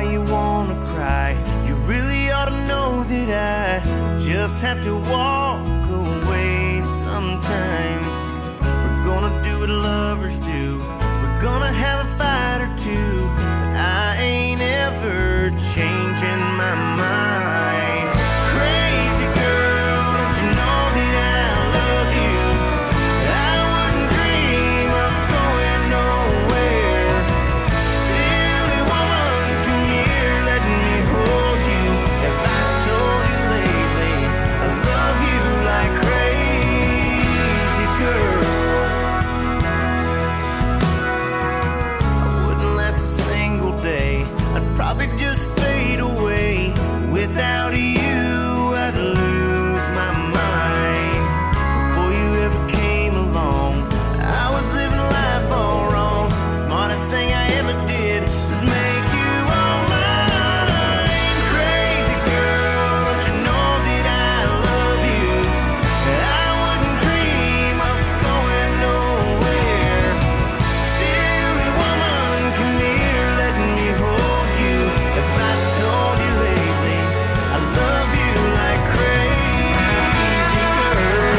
why you wanna cry. You really ought to know that I just have to walk away sometimes. We're gonna do what lovers do. We're gonna have a fight or two, but I ain't ever changing my mind. Crazy girl, don't you know that I love you? I wouldn't dream of going nowhere. Silly woman, come here, let me hold you. Have I told you lately I love you like crazy girl? I wouldn't last a single day. I'd probably just fade away. Without you, I'd lose my mind. Before you ever came along, I was living life all wrong. Smartest thing I ever did was make you all mine. Crazy girl, don't you know that I love you? I wouldn't dream of going nowhere. Silly woman, come here, let me hold you. If I told you lately I love you like crazy girl.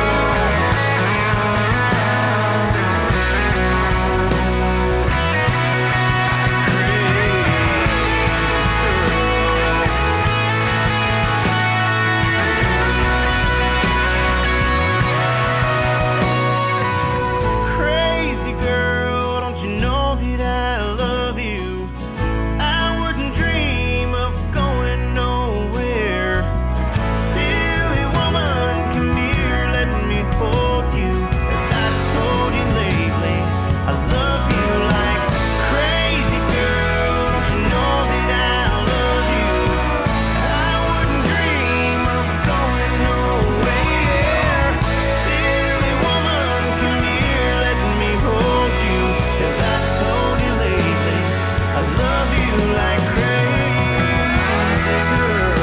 Crazy girl, don't you know that I love you? I wouldn't dream of going nowhere. Silly woman, come here, let me hold you. If I told you lately I love you like crazy girl, don't you know that I love you? I wouldn't dream of going nowhere. Silly woman, come here, let me hold you. If I told you lately I love you like crazy girl.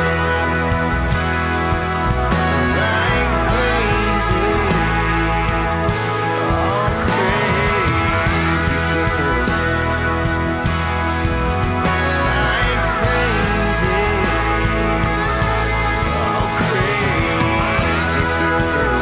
Like crazy. Oh, crazy girl. Like crazy. Oh, crazy girl.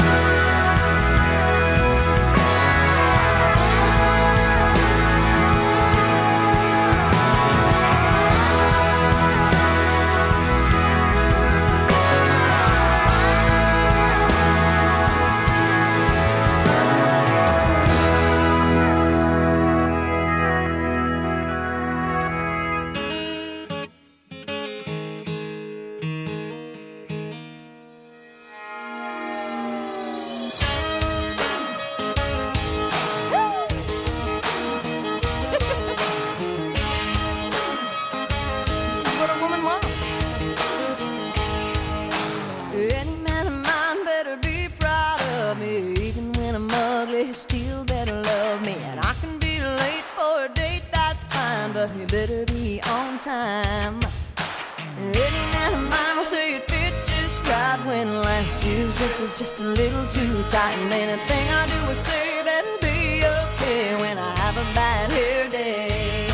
This is what a woman wants. Any man of mine better be proud of me. Even when I'm ugly, he still better love me. And I can be late for a date, that's fine, but he better be on time. Any man of mine will say it fits just right when last year's dress is just a little too tight. And anything I do or say better be okay when I have a bad hair day.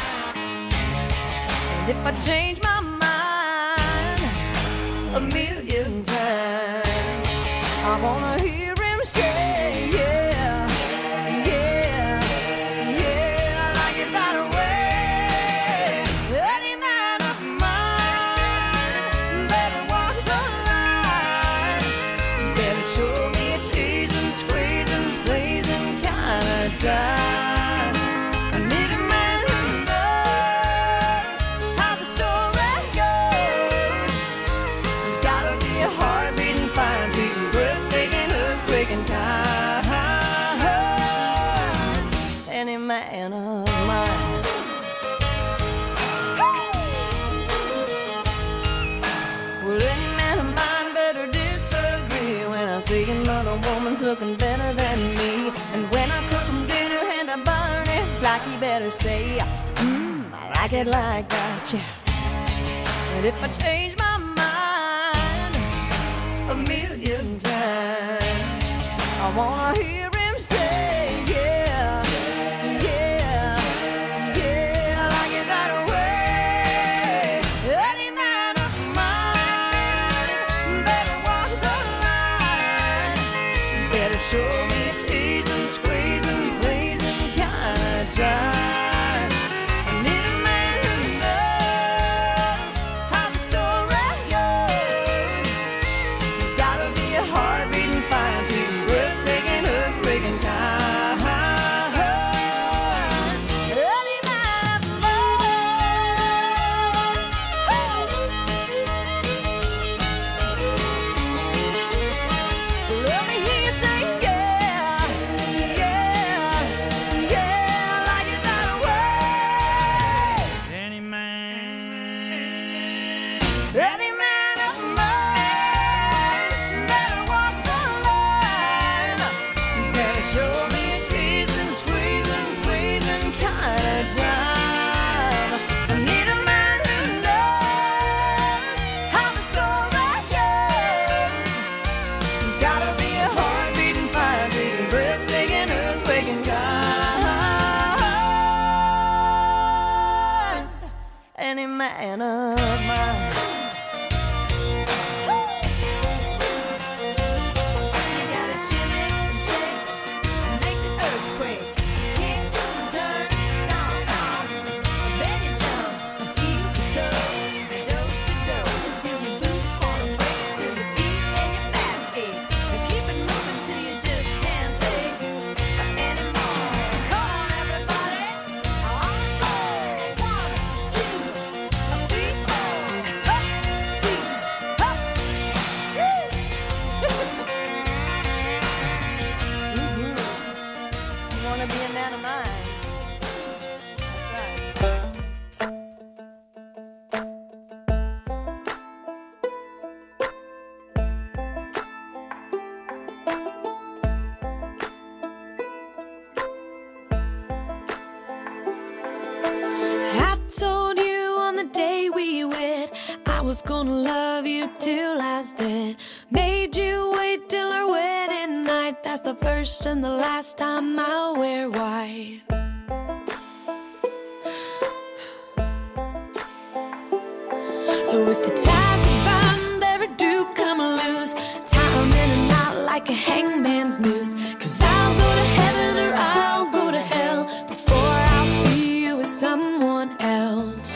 And if I change my mind a million times, I wanna hear him say, yeah, yeah, yeah, I like it that way. Any man of mine better walk the line, better show me a teasing, squeezing, blazing kind of time. I need a man who knows how the story goes. There's gotta be a heart beating fine, sweet and breathtaking, earthquaking kind. Any man of mine. Well, any man of mine better disagree when I see another woman's looking better than me. And when I cook him dinner and I burn it, like he better say, I like it like that, yeah. And if I change my mind a million times, I wanna hear him say, yeah, yeah, yeah, I like it that way. gonna be a man of mine. That's right. I told you on the day we wed I was gonna love you till I was dead. Made you wait till our wedding night. That's the first and the last time I'll wear white. So if the ties we bind ever do come loose, tie 'em in a knot like a hangman's noose. 'Cause I'll go to heaven or I'll go to hell before I'll see you with someone else.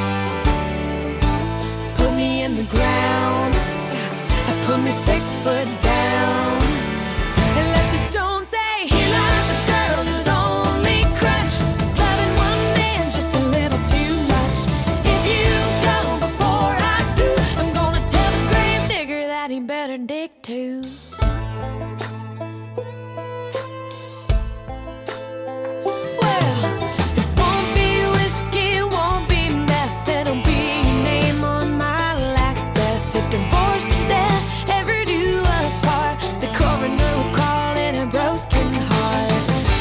Put me in the ground, put me 6 foot down, and let the stone say, here lies a girl whose only crutch is loving one man just a little too much. If you go before I do, I'm gonna tell the grave digger that he better dig too. Well, it won't be whiskey, it won't be meth, it'll be your name on my last breath. If divorce and death ever do us part, the coroner will call it a broken heart.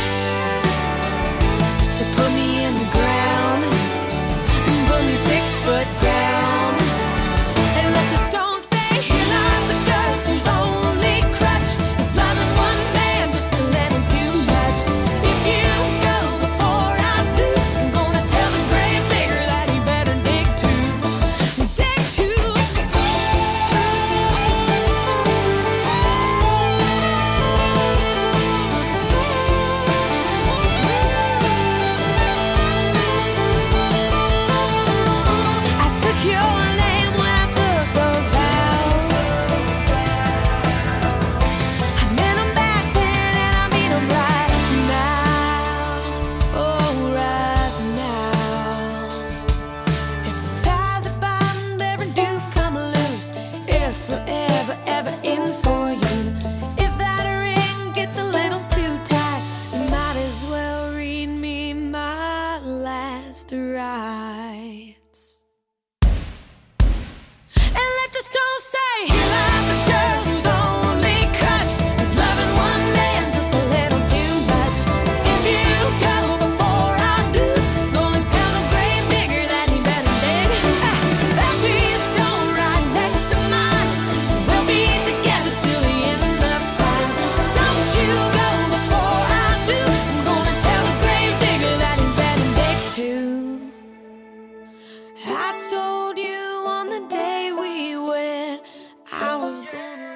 So put me in the ground, put me 6 foot down, and let the stone say, here lies the girl whose only crutch is loving one man just a little too much. If you go before I do, I'm gonna tell the grave digger that he better dig too. Dig too. I took your name when I took those vows. I meant 'em back then and I mean 'em right now. Oh, right now. If the ties that bind ever do come loose, if forever ever ends for you, if that ring gets a little too tight, you might as well read me my last rites. And let the stone say, here lies a girl whose only crutch is loving one man just a little too much. If you go before I do, gonna tell the grave digger that he better dig. There'll be a stone right next to mine. We'll be together till the end of time. Don't you go before I do, I'm gonna tell the grave digger that he better dig too. I told you on the day we wed I was gonna.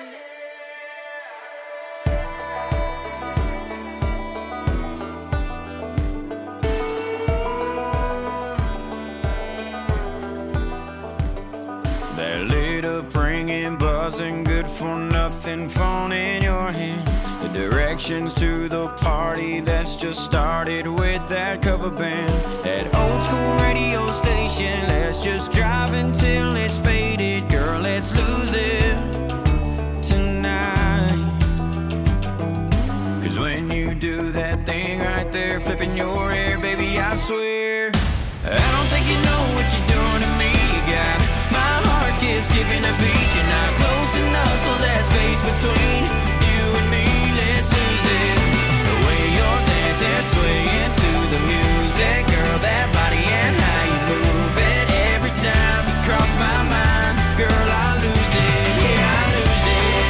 That lit up ringing, buzzing, good for nothing phone in your hand. The directions to the party that's just started with that cover band. That old school radio station, let's just drive until it's faded. Girl, let's lose it tonight. 'Cause when you do that thing right there, flipping your hair, baby, I swear I don't think you know what you're doing to me. You got my heart skipping a beat. You're not close enough, so that space between you and me, let's lose it. The way you're dancing, swaying to the music, girl, that body and how you move it. Every time you cross my mind, girl, I lose it. Yeah, I lose it.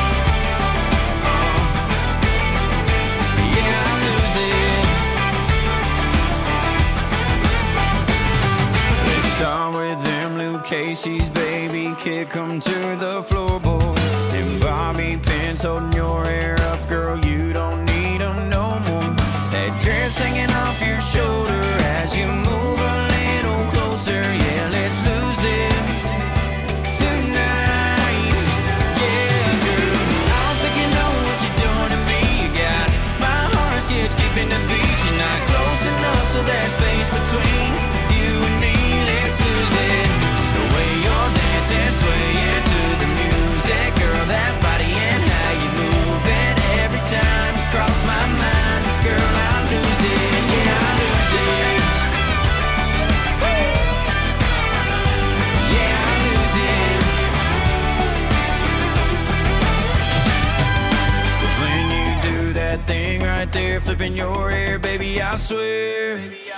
Yeah, I lose it. Let's start with them Luke Casey's, baby, kick 'em to the floorboard. And Bobby pins holding your hair up, girl, you don't need 'em no more. That dress hanging off your shoulder as you move a little closer. Yeah, let's lose it tonight. Yeah, girl, I don't think you know what you're doing to me. You got my heart skipping a beat. You're not close enough, so that space between you and me, let's lose it. The way you're dancing, swaying to the music, girl, that body and how you move it. Every time you cross my mind, girl, I lose your hair, baby, I swear.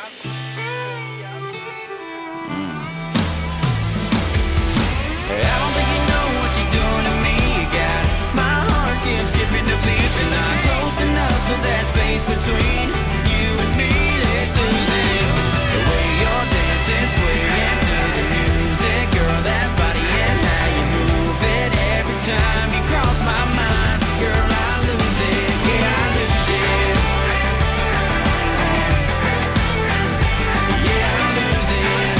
I don't think you know what you're doing to me. You got my heart skipping the beats, and I'm close enough so there's space between you and me. Let's lose it. The way you're dancing, swaying to the music, girl, that body and how you move it. Every time you cross my mind, girl, I lose it. Yeah, I lose it. Yeah, I lose it.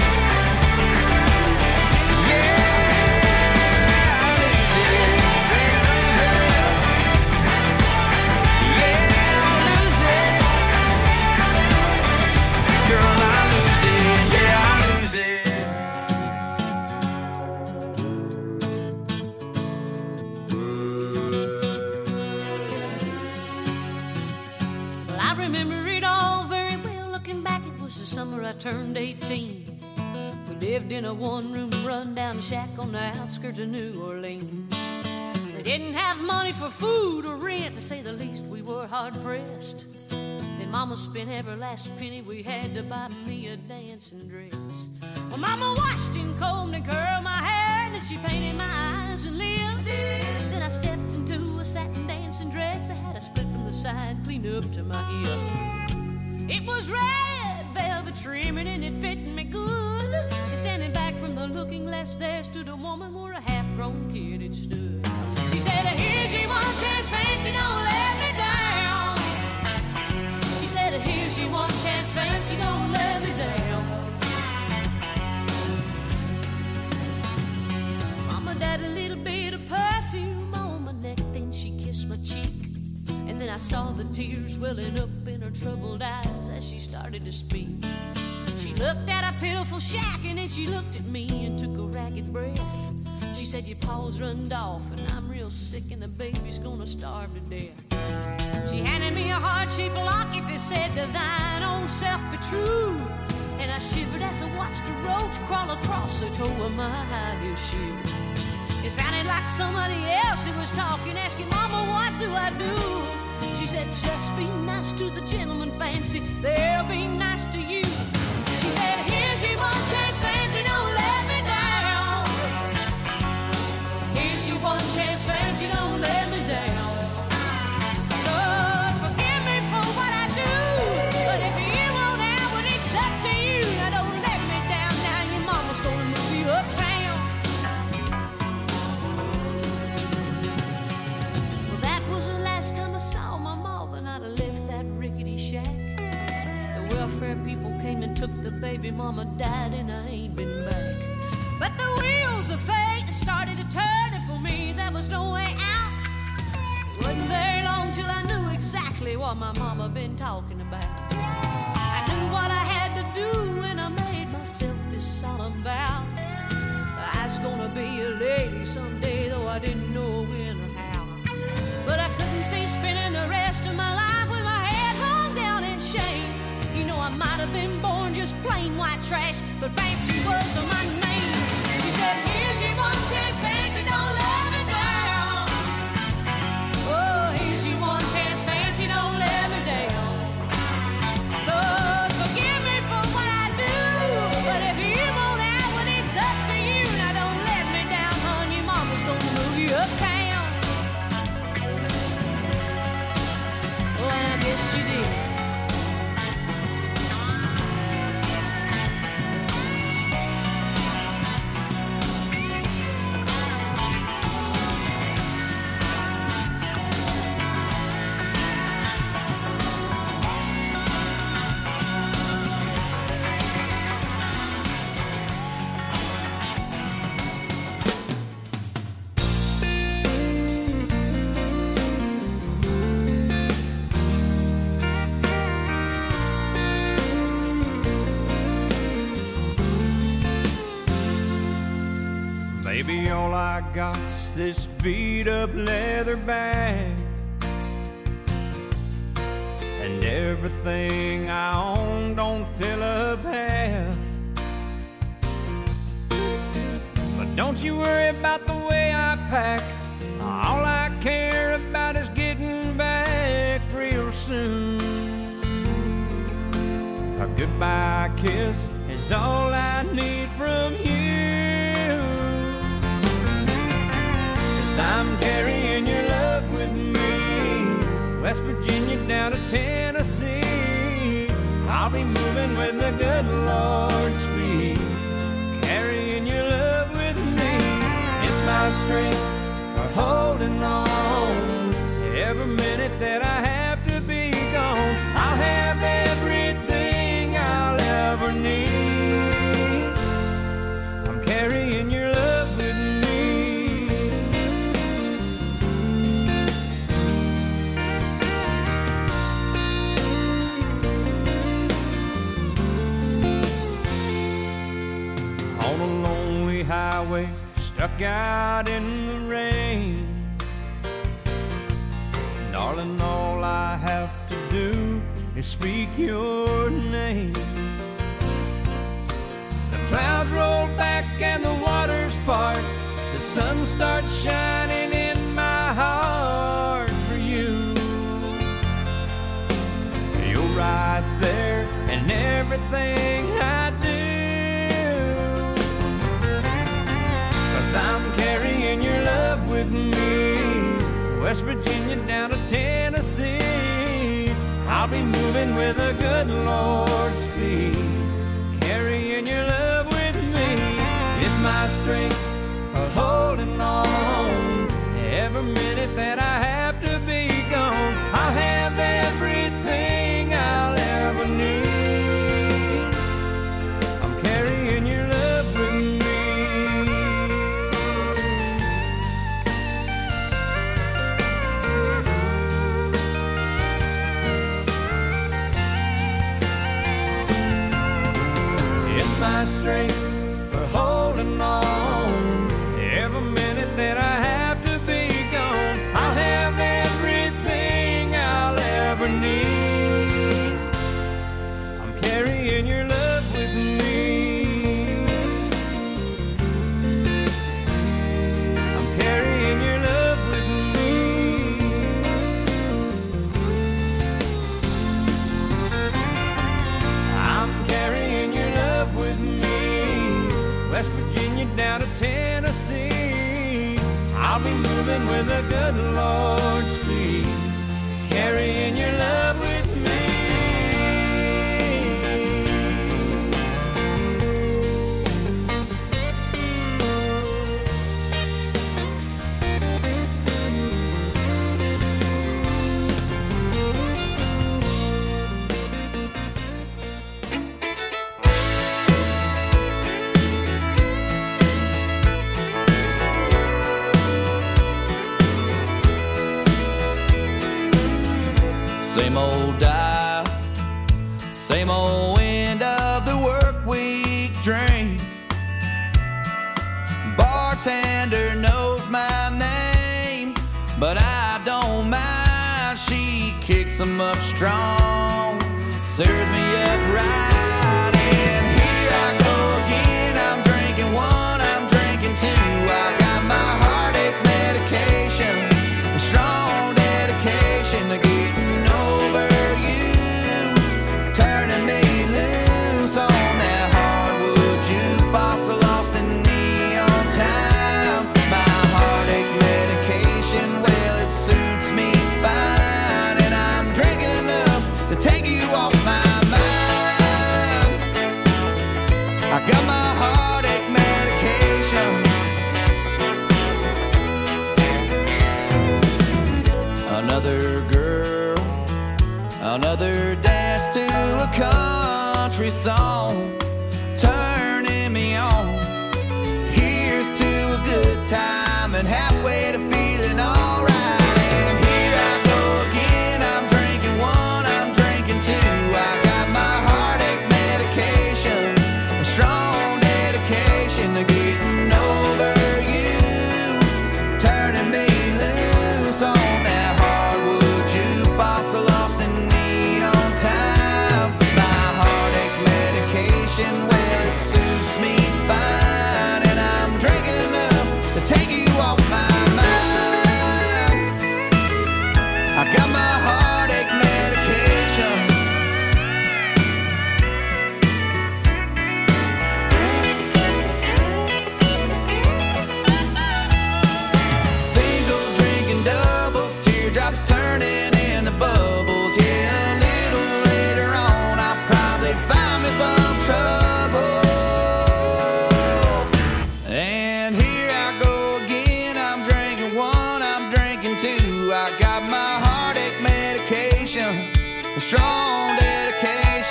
I turned 18. We lived in a one-room run-down shack on the outskirts of New Orleans. We didn't have money for food or rent, to say the least. We were hard-pressed. Then Mama spent every last penny we had to buy me a dancing dress. Well, Mama washed and combed and curled my hair, and she painted my eyes and lips. Then I stepped into a satin dancing dress that had a split from the side clean up to my hip. It was red velvet trimming and it fit me good. And standing back from the looking glass there stood a woman where a half-grown kid had stood. She said, here's your one chance, fancy, don't let me down. She said, here's your one chance, fancy, don't let me down. Mama dabbed a little bit of perfume on my neck, then she kissed my cheek. And then I saw the tears welling up in her troubled eyes as she started to speak. She looked at a pitiful shack and then she looked at me and took a ragged breath. She said, your paws runned off and I'm real sick and the baby's gonna starve to death. She handed me a heart-shaped locket that said, to thine own self be true. And I shivered as I watched a roach crawl across the toe of my high-heel shoe. It sounded like somebody else who was talking, asking, Mama, what do I do? She said, just be nice to the gentleman, fancy, they'll be nice to you. She said, here's your one chance, fancy, don't let me down. Here's your one chance, fancy, don't let me down. Lord, forgive me for what I do, but if you won't out, well, it's up to you. Now don't let me down, now your mama's gonna move you uptown. Welfare people came and took the baby, mama died and I ain't been back. But the wheels of fate started to turn, and for me there was no way out. It wasn't very long till I knew exactly what my mama been talking about. I knew what I had to do and I made myself this solemn vow. I was gonna be a lady someday, though I didn't know when or how. But I couldn't see spending the rest of my life with my head hung down in shame. You know I might have been born just plain white trash, but fancy was my name. She said, here's your one chance, fancy, don't let me down. Oh, here's your one chance, fancy, don't let me down. Lord, forgive me for what I do, but if you won't out, well, it's up to you. Now don't let me down, hon, your mama's gonna move you uptown. Oh, and I guess she did. Baby, all I got's this beat-up leather bag, and everything I own don't fill up half. But don't you worry about the way I pack. All I care about is getting back real soon. goodbye kiss is all I need from you. 'Cause I'm carrying your love with me, West Virginia down to Tennessee. I'll be moving with the good Lord's speed, carrying your love with me. It's my strength for holding on. Every minute that I have to be gone, I'll have everything I'll ever need. I'm carrying your love with me. On a lonely highway, stuck out in the rain, darling, all I have to do is speak your name. The clouds roll back and the waters part, the sun starts shining in my heart for you. You're right there in everything I do, 'cause I'm carrying your love with me, West Virginia down to Tennessee. I'll be moving with a good Lord's speed, carrying your love with me. It's my strength for holding on. Every minute that I have to be gone, I'll have everything I'll ever need. I'm carrying your love with me. My strength for holding on. Every minute that I have to be gone, I'll have everything I'll ever need. I'm carrying your love with me. I'm carrying your love with me. I'm carrying your love with me, West Virginia down to Tennessee. I'll be moving with a good Lord's speed, carrying your love with me. Same old dive, same old end of the work week drink. Bartender knows my name, but I don't mind. She kicks 'em up strong, serves me up right, and here I go again. I'm drinking one, I'm drinking two. I got my heartache medication, a strong dedication to getting over you, turning me loose on that hardwood jukebox, lost in neon time. My heartache medication, well, it suits me fine, and I'm drinking enough to take you off my mind. I got my heartache medication. Another girl, another dance to a country song, turning me on. Here's to a good time and halfway to feeling alright. And here I go again. I'm drinking one, I'm drinking two. I got my heartache medication, a strong dedication to getting over you, turning me loose on that hardwood jukebox, lost in neon time. My heartache medication.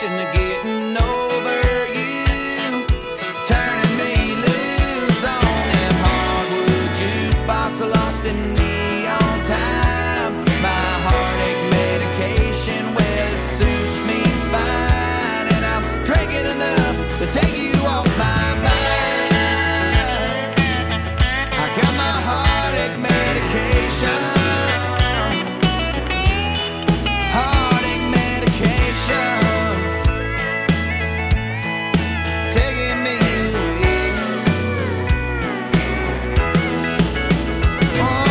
dedication to getting over you, turning me loose on them hardwood jukebox lost in neon time. My heartache medication, well, it suits me fine, and I'm drinking enough to take you off my mind. I got my heartache medication. Heartache medication taking me away. Oh.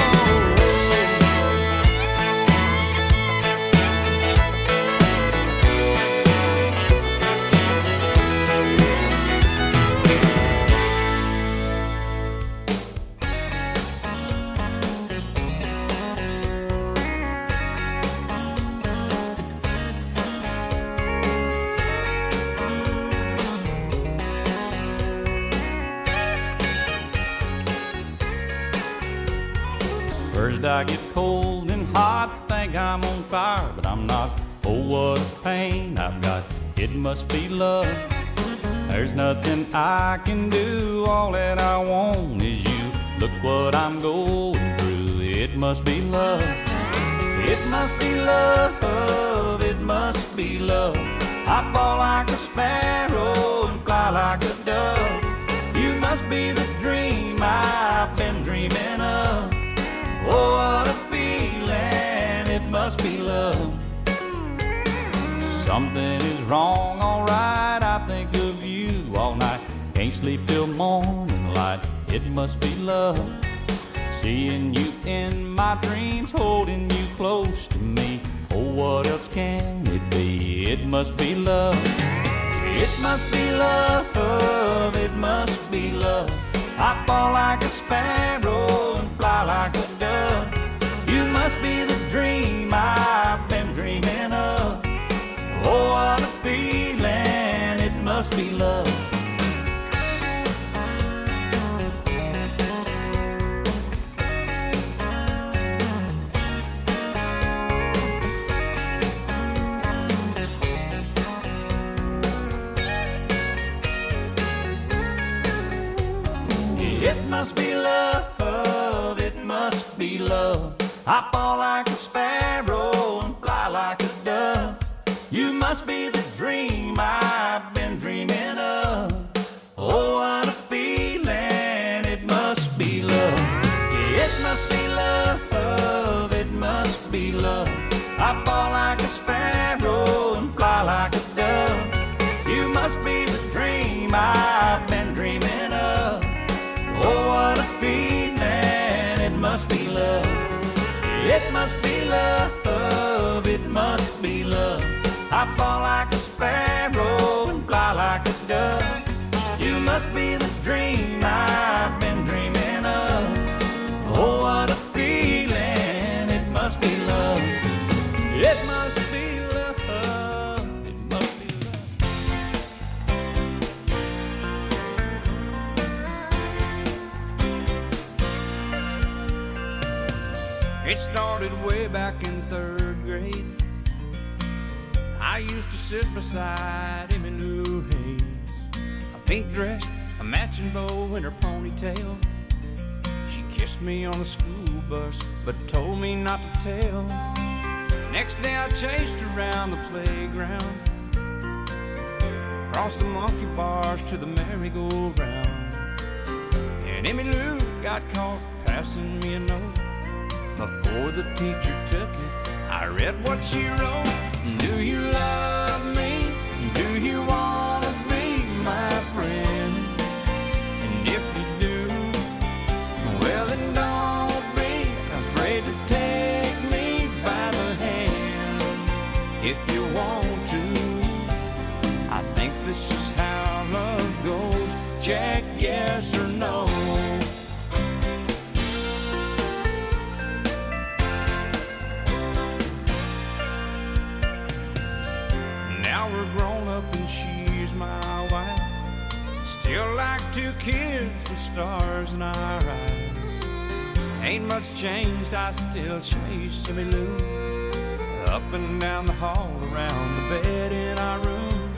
First I get cold and hot, think I'm on fire, but I'm not. Oh, what a pain I've got, it must be love. There's nothing I can do, all that I want is you. Look what I'm going through, it must be love. It must be love, it must be love. I fall like a sparrow and fly like a dove. You must be the dream I've been dreaming of. Oh, what a feeling, it must be love. Something is wrong, alright, I think of you all night. Can't sleep till morning light, it must be love. Seeing you in my dreams, holding you close to me. Oh, what else can it be? It must be love. It must be love, it must be love. I fall like a sparrow and fly like a dove. You must be the dream I've been dreaming of. Oh, what a feeling, it must be love. It must be love, it must be love. I fall like a sparrow and fly like a dove. You must be the dream I've been dreaming of. Oh, what a feeling, it must be love. It must be love, it must be love. I fall like a sparrow and fly like a dove. You must be the dream I've been dreaming of. Oh, what a feeling, it must be love. It must be love, it must be love. I fall like a sparrow and fly like a dove. You must be the dream I've been dreaming of. Oh, what a feeling, it must be love. It must be love, it must be love. It started way back in 3rd grade. I used to sit beside Emmylou Hayes, a pink dress, a matching bow in her ponytail. She kissed me on the school bus, but told me not to tell. Next day I chased around the playground, across the monkey bars to the merry-go-round. And Emmylou got caught passing me a note. Before the teacher took it, I read what she wrote. Do you love me? Do you want to be my friend? And if you do, well then don't be afraid to take me by the hand. If you want to, I think this is how love goes. Check yes or no. And she's my wife. Still like 2 kids with stars in our eyes. Ain't much changed, I still chase Emmylou up and down the hall, around the bed in our room.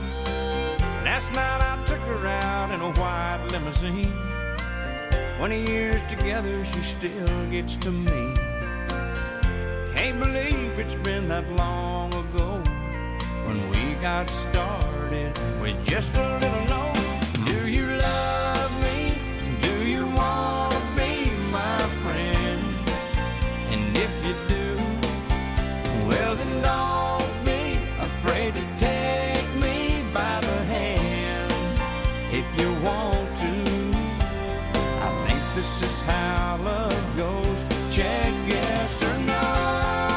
Last night I took her out in a white limousine. 20 years together, she still gets to me. Can't believe it's been that long ago when we got started with just a little note. Do you love me? Do you want to be my friend? And if you do, well then don't be afraid to take me by the hand. If you want to, I think this is how love goes. Check yes or no.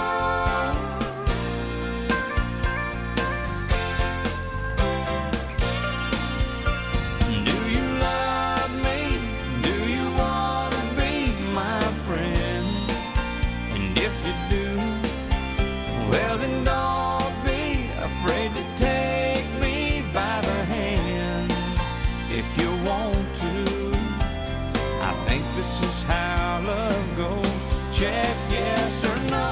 This is how love goes. Check yes or no.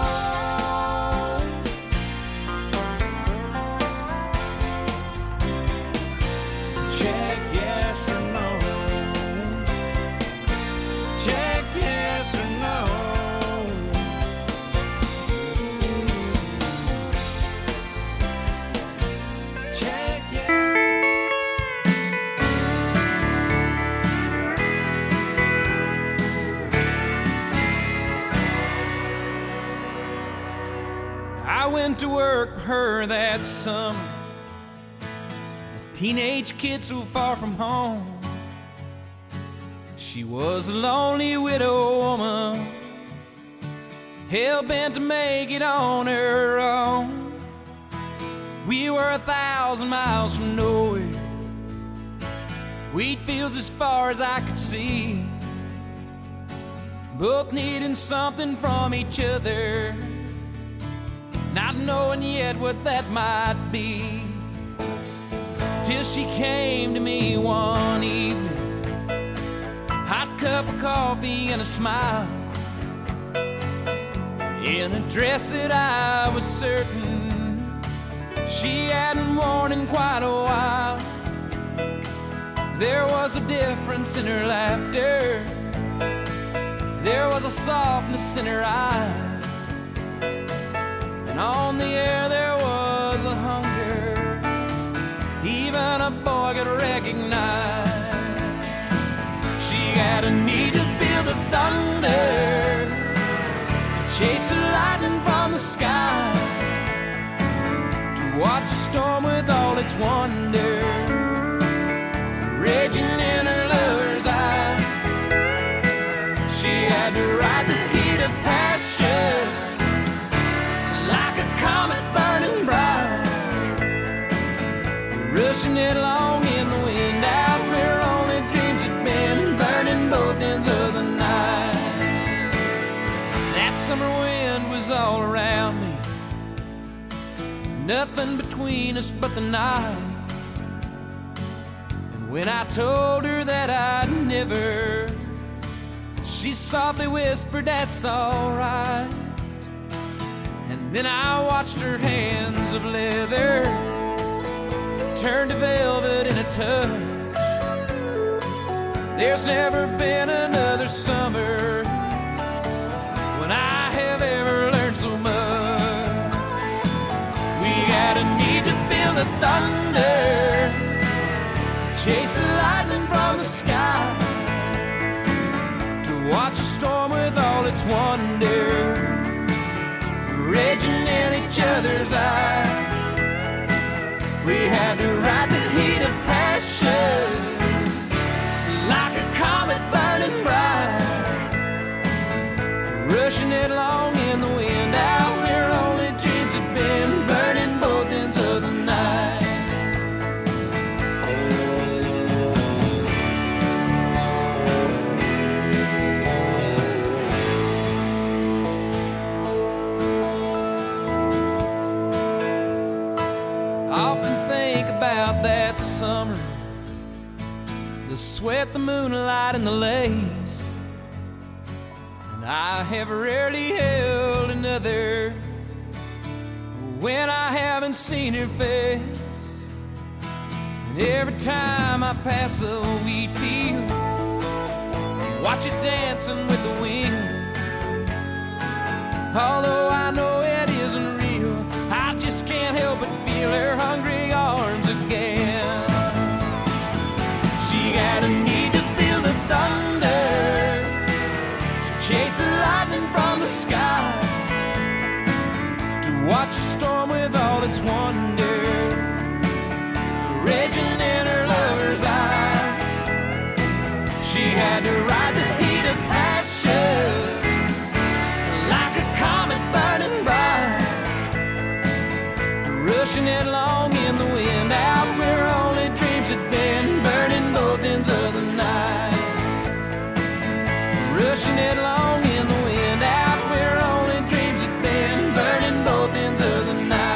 Check yes or no. Check yes or no. Check yes. I went to work for her that summer, a teenage kid so far from home. She was a lonely widow woman, hell-bent to make it on her own. We were 1,000 miles from nowhere, wheat fields as far as I could see, both needing something from each other, not knowing yet what that might be. Till she came to me one evening, hot cup of coffee and a smile, in a dress that I was certain she hadn't worn in quite a while. There was a difference in her laughter, there was a softness in her eyes, and on the air there was a hunger even a boy could recognize. She had a need to feel the thunder, to chase the lightning from the sky, to watch a storm with all its wonder raging in her lover's eye. She had to ride the heat of passion like a comet burning bright, rushing it along in the wind out where only dreams had been, burning both ends of the night. That summer wind was all around me, nothing between us but the night. And when I told her that I'd never, she softly whispered, "That's all right." And then I watched her hands of leather turn to velvet in a touch. There's never been another summer when I have ever learned so much. We had a need to feel the thunder, to chase the lightning from the sky, to watch a storm with all its wonder raging in each other's eyes. We had to ride the heat of passion like a comet burning bright, rushing it along in the wind out where only dreams had been, burning both ends of the night. About that summer, the sweat, the moonlight, and the lace, and I have rarely held another when I haven't seen her face. And every time I pass a wheat field, watch it dancing with the wind. Although I know it isn't real, I just can't help but feel her hungry arms again. She got a need to feel the thunder, to chase the lightning from the sky, to watch a storm with all its wonder raging in her lover's eye. She had to ride the heat of passion like a comet burning bright, rushing headlong in the wind out where only dreams had been, burning both ends of the night. Rushing headlong in the wind out where only dreams had been, burning both ends of the night.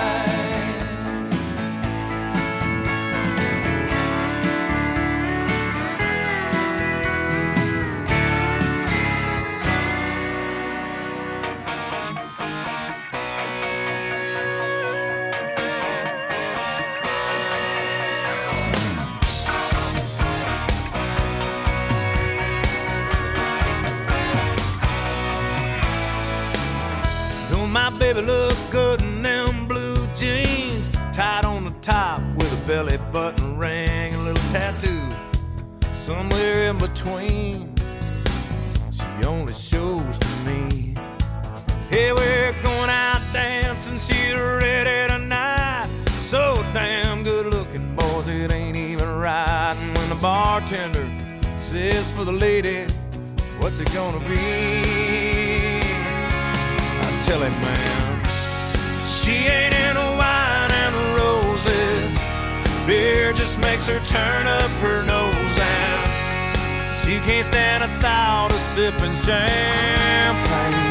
My baby look good in them blue jeans, tied on the top with a belly button ring and a little tattoo somewhere in between. She only shows to me, hey, we're going out dancing, she's ready tonight. So damn good looking, boys, it ain't even right. And when the bartender says for the lady, what's it gonna be? Tell him, man, she ain't into wine and roses. Beer just makes her turn up her nose, and she can't stand a thought of sipping champagne.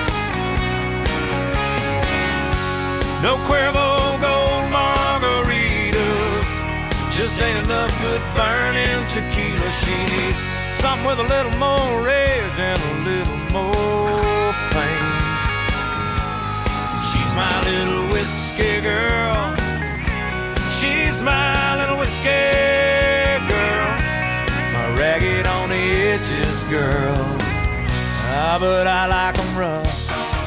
No Cuervo Gold margaritas, just ain't enough good burning tequila. She needs something with a little more rage and a little more pain. She's my little whiskey girl. She's my little whiskey girl. My ragged on the edges girl. Ah, but I like 'em rough.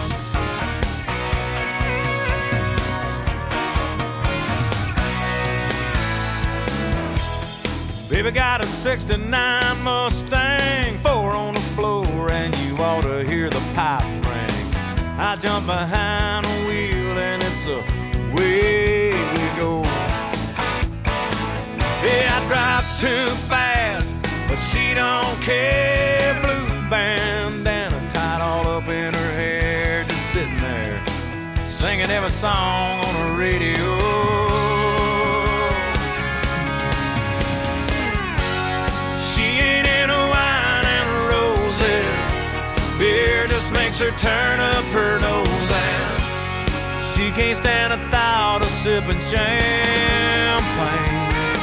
Baby got a 69 Mustang, 4 on the floor, and you ought to hear the pipes ring. I jump behind the wheel and it's away we go. Yeah, I drive too fast, but she don't care. Blue bandana tied all up in her hair, just sitting there singing every song on the radio. She ain't into wine and roses. Beer just makes her turn up her nose, and she can't stand a thought of sipping champagne.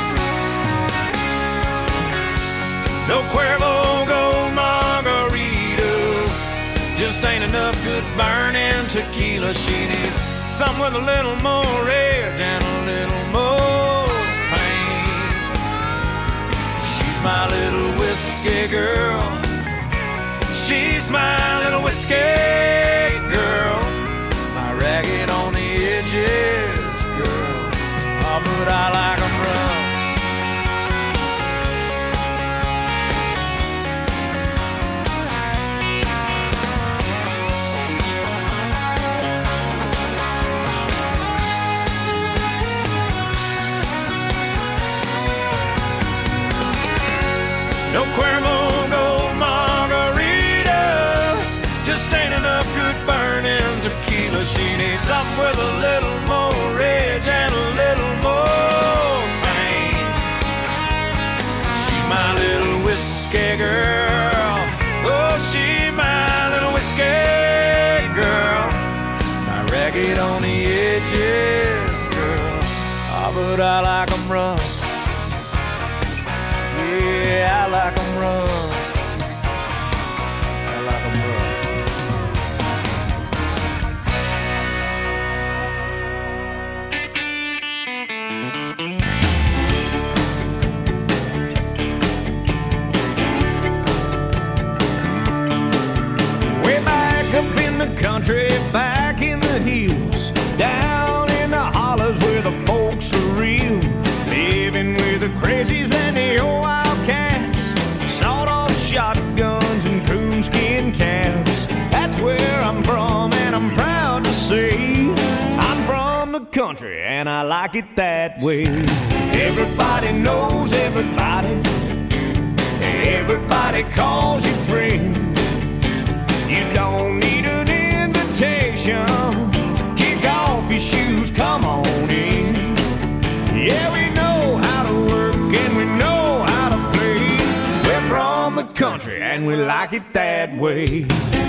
No Cuervo Gold margaritas, just ain't enough good burning tequila. She needs something with a little more rage and a little more pain. She's my little whiskey girl. She's my little whiskey girl. My ragged on the edges girl. Oh, but I like 'em rough. No Cuervo Gold margaritas, just ain't enough good burning tequila. She needs something with a little more rage and a little more pain. She's my little whiskey girl. Oh, she's my little whiskey girl. My ragged on the edges girl. Oh, but I like 'em rough. Yeah, I like 'em rough. I like 'em rough. country, back in the hills, down in the hollers where the folks are real, living with the crazies and the old wildcats, sawed-off shotguns and coonskin caps. That's where I'm from, and I'm proud to say I'm from the country, and I like it that way. Everybody knows everybody. Everybody calls you friend. You don't need an invitation. Kick off your shoes, come on in. Yeah, we know how to work and we know how to play. We're from the country and we like it that way.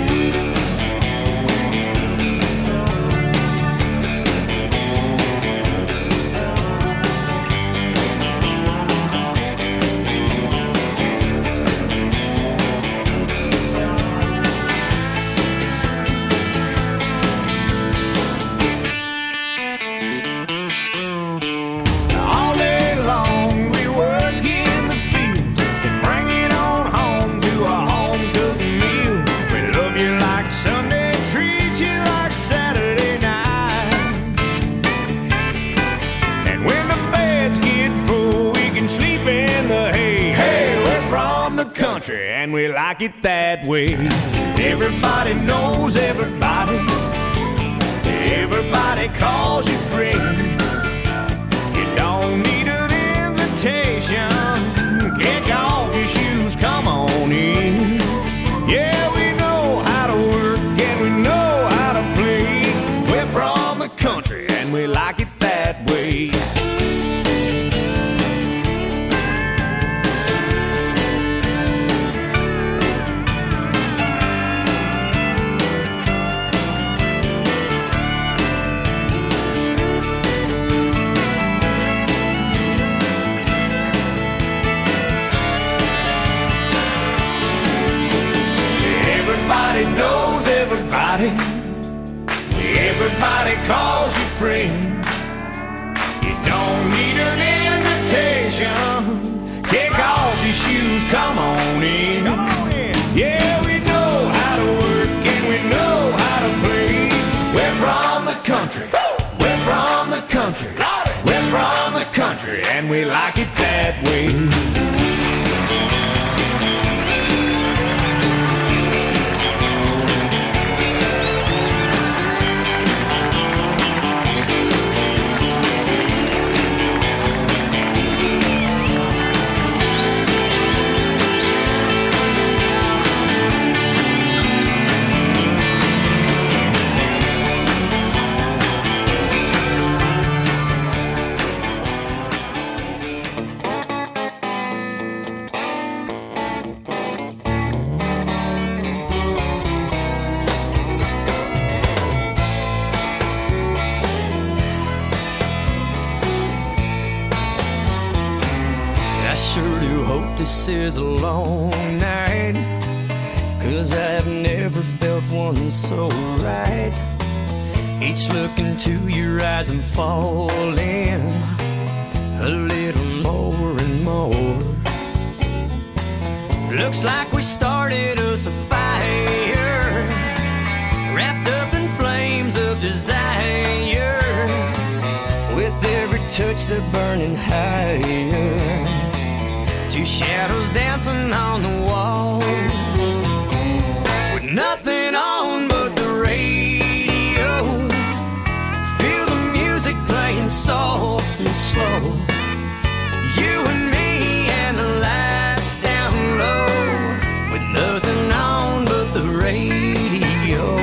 And we like it that way. Everybody knows everybody. Everybody calls you friend. You don't need an invitation. Kick off your shoes, come on in. Yeah, we know how to work and we know how to play. We're from the country and we like it that way. Knows everybody. Everybody calls you friend. You don't need an invitation. Kick off your shoes, come on in. Come on in. Yeah, we know how to work and we know how to play. We're from the country. We're from the country. We're from the country and we like it that way. This is a long night, 'cause I've never felt one so right. Each look into your eyes I'm falling a little more and more. Looks like we started us a fire, wrapped up in flames of desire. With every touch they're burning higher. Two shadows dancing on the wall, with nothing on but the radio. Feel the music playing soft and slow. You and me and the lights down low, with nothing on but the radio.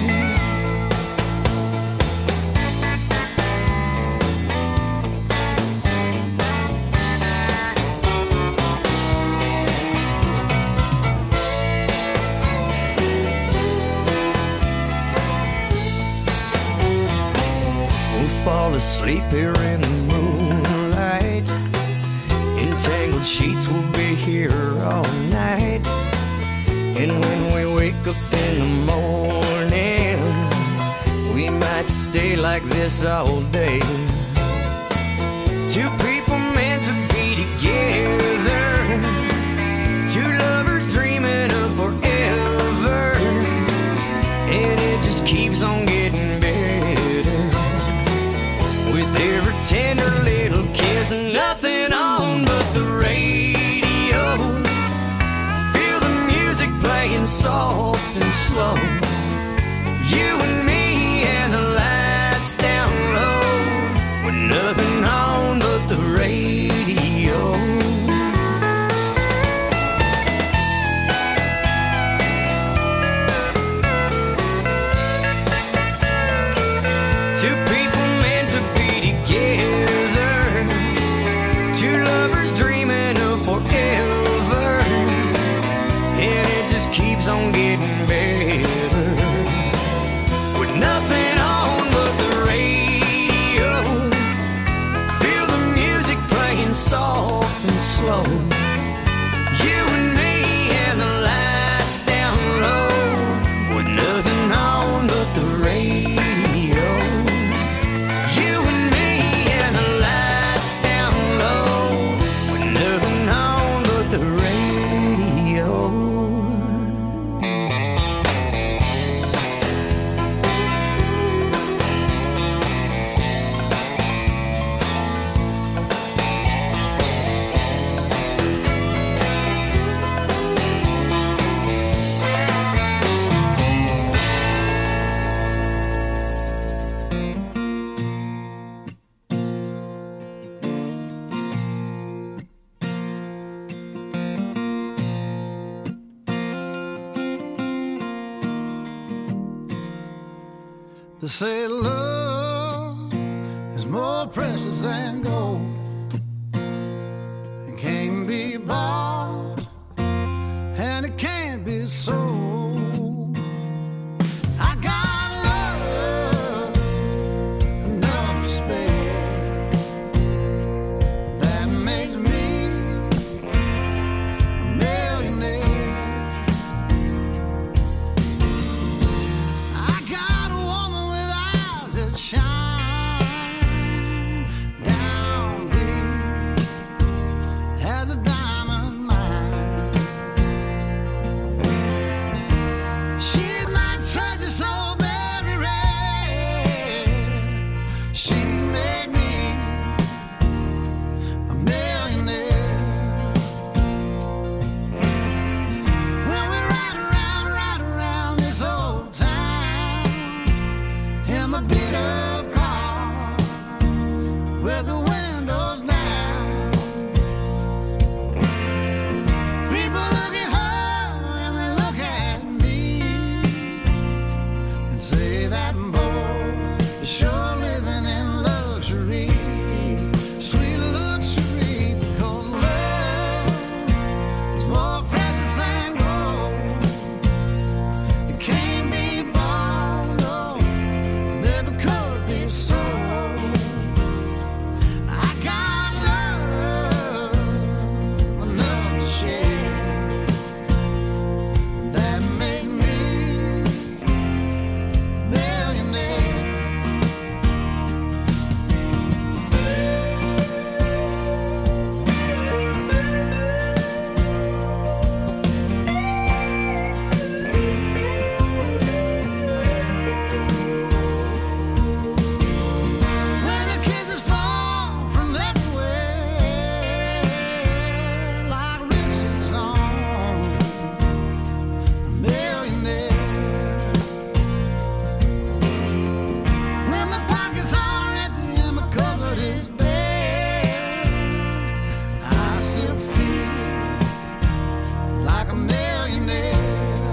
Fall asleep here in the moonlight. Entangled sheets will be here all night. And when we wake up in the morning, we might stay like this all day. Two people meant to be together, two lovers dreaming of forever. And it just keeps soft and slow. You and me and the lights down low, with nothing on but the radio. You and me and the lights down low, with nothing on but the radio. They say love is more precious than gold and can't be bought and it can't be sold. I got love enough to spare that makes me a millionaire. I got a woman with eyes that shine down deep as a diamond mine. She's my treasure so very rare. She made me a millionaire. When we ride around this old town in my beat up car with the windows down, people look at her and they look at me and say that boy is sure living in luxury, sweet luxury, because love is more precious than gold. It can't be bought, no, never could be sold. I got love enough to share that make me a millionaire. When the kisses fall from everywhere like riches on a millionaire. When my pockets are empty and my cupboard is bare, I still feel like a millionaire.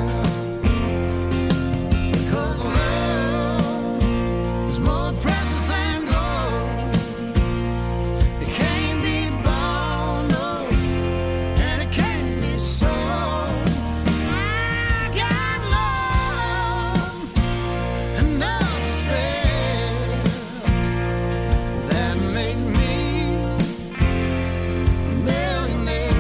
Because love is more precious than gold. It can't be bought, no, and it can't be sold. I got love enough to spare that makes me a millionaire.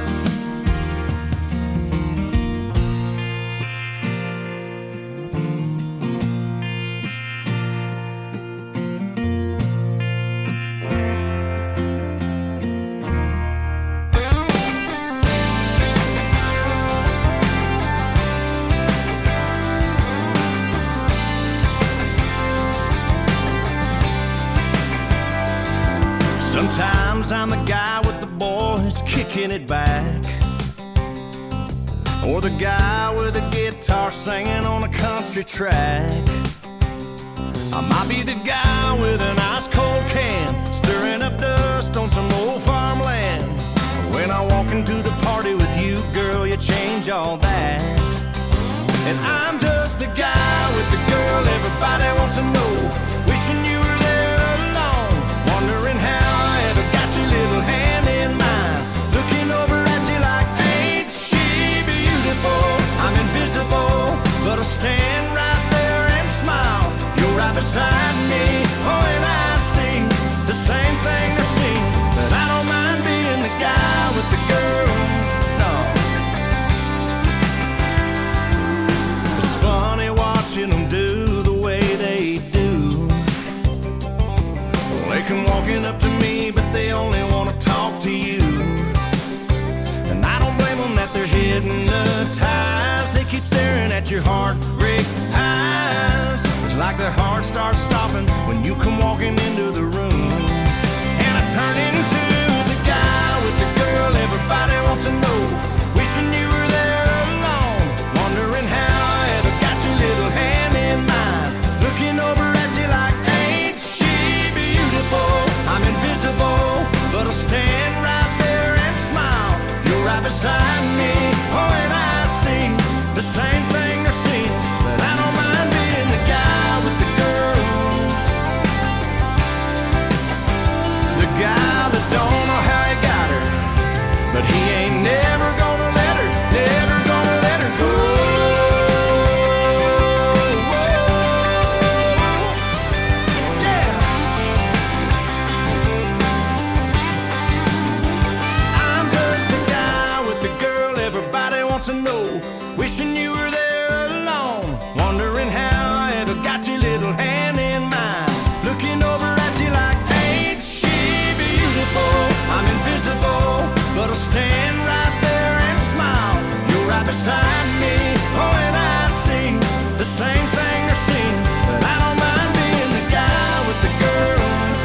Sometimes I'm the guy with the boys kicking it back, or the guy with a guitar singing on a country track. I might be the guy with an ice cold can stirring up dust on some old farmland. When I walk into the party with you, girl, you change all that. And I'm just the guy with the girl everybody wants to know, wishing you were there alone, wondering how I ever got your little hand in mine, looking over at you like, ain't she beautiful? I'm invisible, but I stand right there and smile. You're right beside me, oh, and I see the same thing they see, but I don't mind hypnotized. They keep staring at your heartbreak eyes. It's like their heart starts stopping when you come walking into the room. And I turn into the guy with the girl everybody wants to know. Wishing you were there alone, wondering how I ever got your little hand in mine. Looking over at you like, ain't she beautiful? I'm invisible, but I'll stand right there and smile. You're right beside me, oh, and I see the same thing they're seeing. But I don't mind being the guy with the girl, the guy that don't know how he got her, but he ain't never gonna let her, never gonna let her go. Yeah. I'm just the guy with the girl everybody wants to know. Wishing you were there alone, wondering how I ever got your little hand in mine. Looking over at you like, ain't she beautiful? I'm invisible, but I'll stand right there and smile. You're right beside me, oh, and I see the same thing they're seeing. But I don't mind being the guy with the girl.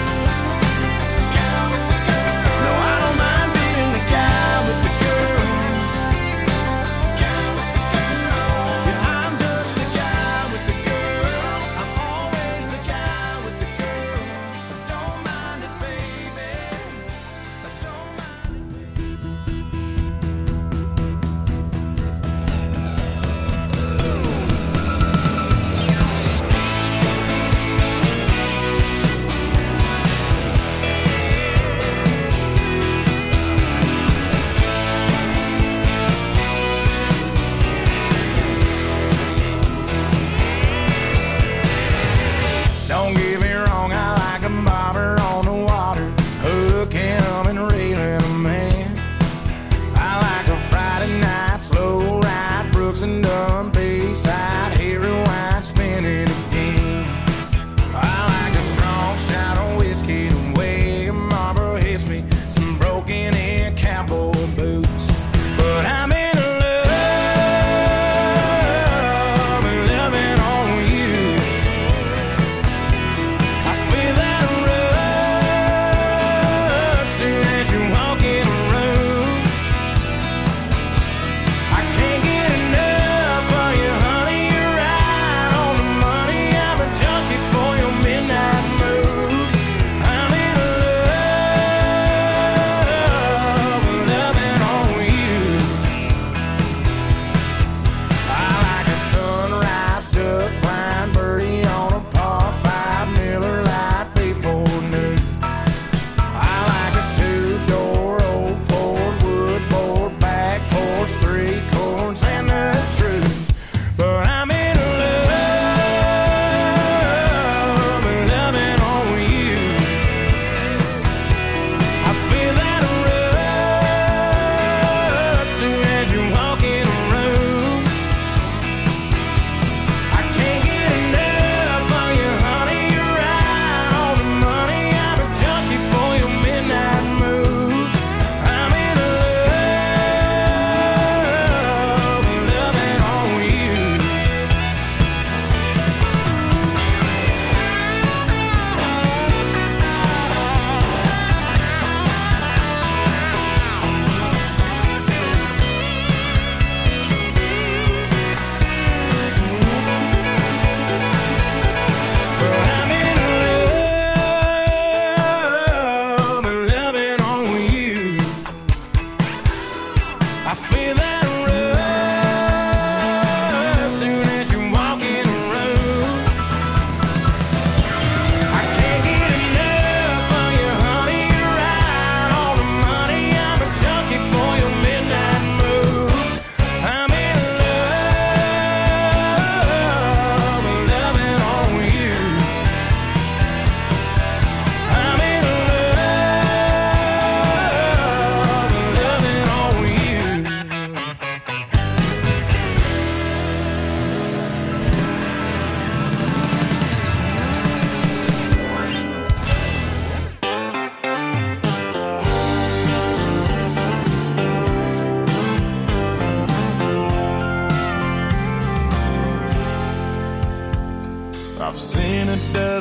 No, I don't mind being the guy with the girl.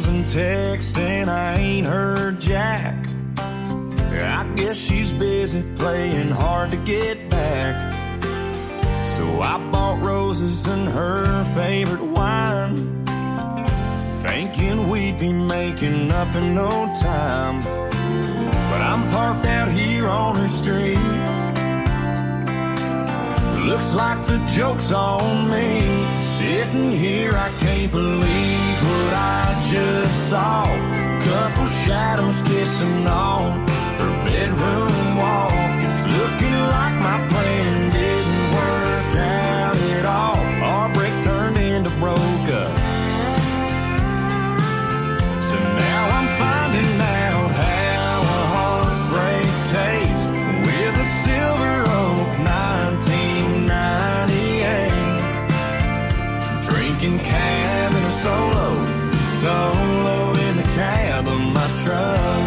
doesn't text and I ain't heard jack. I guess she's busy playing hard to get back. So I bought roses and her favorite wine, thinking we'd be making up in no time. But I'm parked out here on her street. Looks like the joke's on me. Sitting here, I can't believe what I just saw. Couple shadows kissing on her bedroom wall. It's looking like my plan didn't work out at all. Our break turned into broke up. So now I'm finding out how a heartbreak tastes with a Silver Oak 1998. Drinking cab in a solo in the cab of my truck.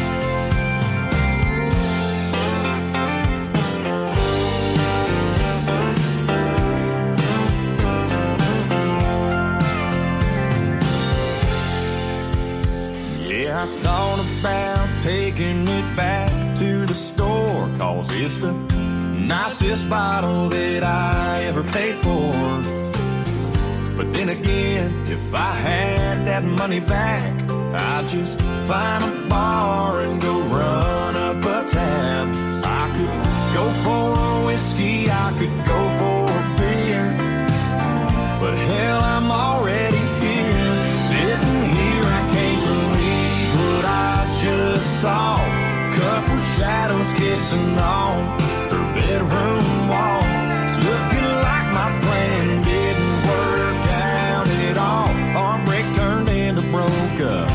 I thought about taking it back to the store, 'cause it's the nicest bottle that I ever paid for. But then again, if I had that money back, I'd just find a bar and go run up a tab. I could go for a whiskey, I could go for a beer, but hell, I'm already here. Sitting here, I can't believe what I just saw. Couple shadows kissing on her bedroom wall. It's looking like my plan didn't work out at all. Our break turned into broke up.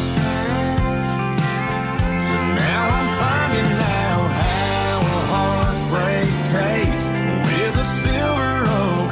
So now I'm finding out how a heartbreak tastes with a Silver Oak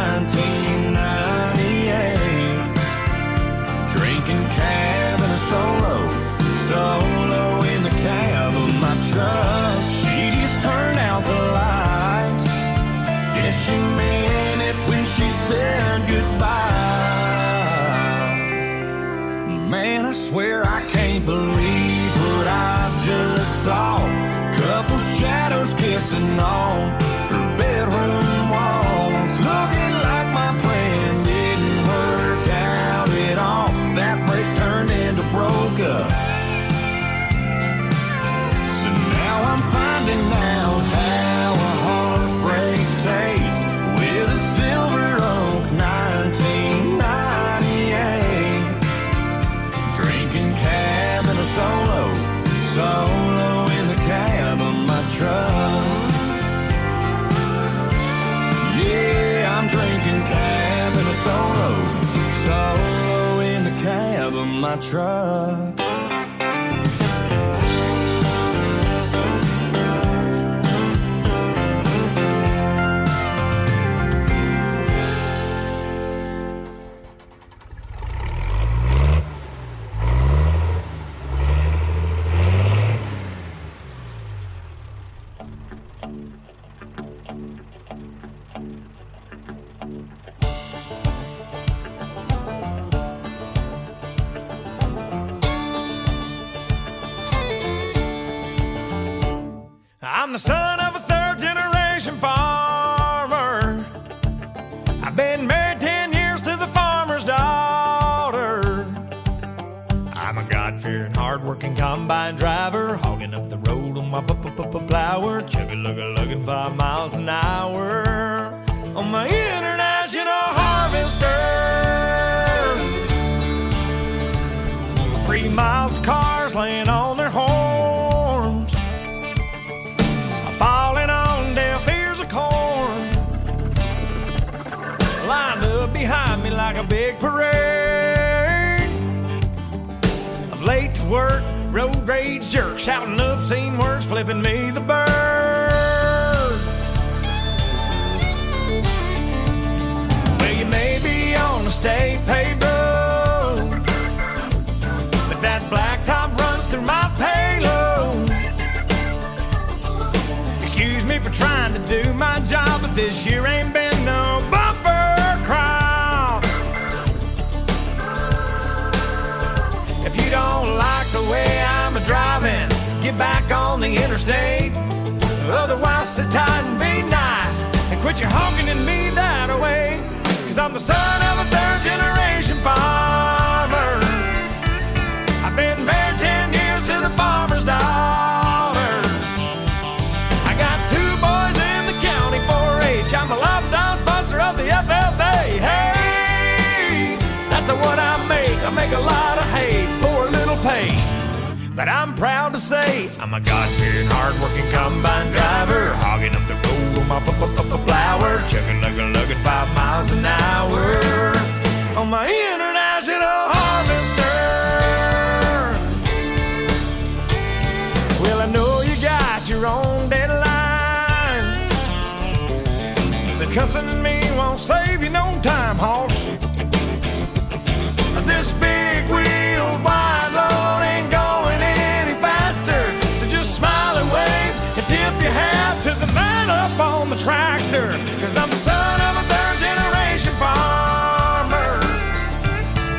1998. Drinking cab and a solo in the cab of my truck. She just turned out the lights. Guess she meant it when she said goodbye. Man, I swear I can't believe what I just saw. Couple shadows kissing on her bedroom walls. Looking like my plan didn't work out at all. That break turned into broke up. So now I'm finding out how a heartbreak tastes with a Silver Oak 1998. Drinking cab and a solo in the cab of my truck. Yeah, I'm drinking cab and a solo in the cab of my truck. I'm the son of a third-generation farmer. I've been married 10 years to the farmer's daughter. I'm a God-fearing, hard-working combine driver, hogging up the road on my plower, chugga-lugga-lugging 5 miles an hour on my international harvester. 3 miles of cars laying on their horns, falling on deaf ears of corn, lined up behind me like a big parade of late to work, road rage jerks, shouting obscene words, flipping me the bird. Well, you may be on a state paved road, but that blacktop runs through my payload. Excuse me for trying to do my job, but this year ain't been no bumper crop. get back on the interstate. Otherwise, sit tight and be nice and quit your honking at me that way. 'Cause I'm the son of a third-generation farmer. I've been married 10 years to the farmer's daughter. I got 2 boys in the county 4-H. I'm a lifetime sponsor of the FFA. Hey, that's what I make. I make a lot of hay for a little pay. But I'm proud to say I'm a God-fearing, hard-working combine driver, hogging up the road on my plower, chugging like a lug at 5 miles an hour on my international harvester. Well, I know you got your own deadlines, but cussing at me won't save you no time, hoss. This big wheel wide load ain't going any faster, so just smile and wave and tip your hat to the man up on the tractor. 'Cause I'm the son of a